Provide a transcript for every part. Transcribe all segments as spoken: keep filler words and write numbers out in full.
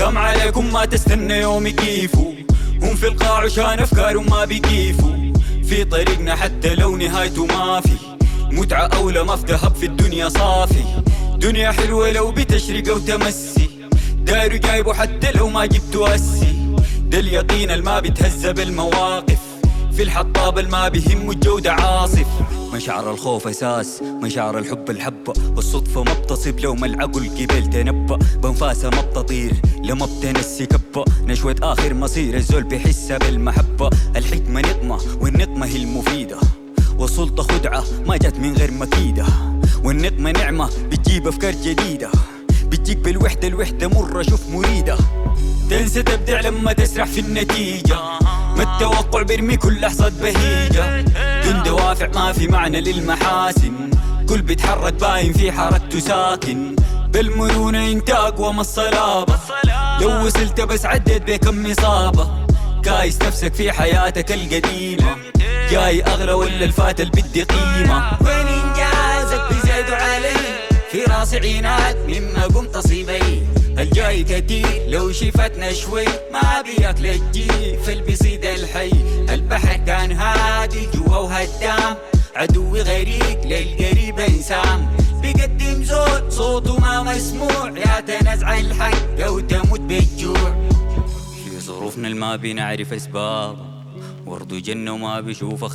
سلام عليكم ما تستنى يوم يكيفوا، هم في القاع عشان أفكارهم ما بيكيفوا. في طريقنا حتى لو نهايته ما في، متعة أولى ما في ذهب في الدنيا صافي. دنيا حلوة لو بتشرق أو تمسي، داير جايبه حتى لو ما جبته أسي. ده اليقين الما بيتهز بالمواقف، في الحطاب الما بيهم الجودة عاصف. مشاعر الخوف أساس، مشاعر الحب الحبة، والصدفة ما بتصيب لو ما العقل قبل تنبأ. بنفاسة ما بتطير لما بتنسي كبة، نشوة آخر مصير الزول بحسها بالمحبة. الحكمة نقمة والنقمة هي المفيدة، والسلطة خدعة ما جت من غير مكيدة. والنقمة نعمة بتجيب أفكار جديدة، بتجيك بالوحدة الوحدة مرة شوف مريدة. تنسى تبدع لما تسرح في النتيجة، ما التوقع بيرمي كل لحظة بهيجة. دون دوافع ما في معنى للمحاسن، كل بيتحرك باين في حركته ساكن. بالمرونة انت أقوى من الصلابة، لو وصلت بس عديت بكم إصابة. كايس نفسك في حياتك القديمة، جاي أغلى ولا الفات اللي بدي قيمة. وين إنجازك بيزيدوا علي، في راسي عينات مما قمت أصيبي. الجاي كتير لو شفتنا شوي، ما بيك للجيف اللي بيصيد الحي. البحر كان هادي جوا وهدام، عدوي غريق للقريب انسان. بيقدم زود صوته ما مسموع، يا تنزع الحق او تموت بالجوع. في ظروفنا الما بنعرف اسبابها، ورد جنة وما بيشوفها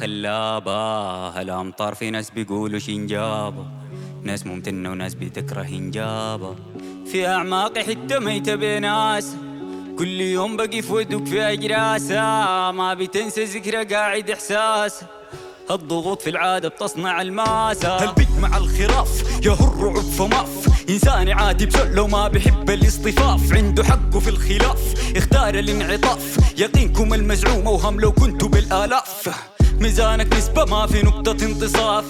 خلابة. الامطار في ناس بيقولوا شنجابة، ناس ممتنة وناس بتكره انجابة. في أعماقي حتة ميتة بناس، كل يوم بقف ودك في أجراسة. ما بتنسى ذكرى قاعد إحساس، الضغوط في العادة بتصنع الماسة. البيت مع الخراف يهر رعب فماف، إنسان عادي بسؤل لو ما بحب الاصطفاف. عنده حقه في الخلاف اختار الانعطاف، يقينكم المزعوم أوهم لو كنتوا بالآلاف. ميزانك نسبة ما في نقطة انتصاف،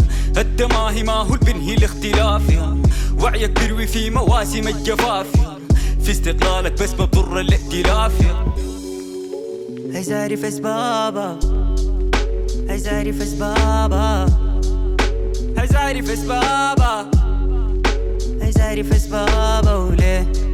التماهي ما هو البنهي الاختلاف. وعيك بيروي في مواسم الجفاف، في استقلالك بس ما بضر الائتلاف. عايز أعرف أسبابها، عايز أعرف أسبابها، عايز أعرف أسبابها، عايز أعرف أسبابها وليه.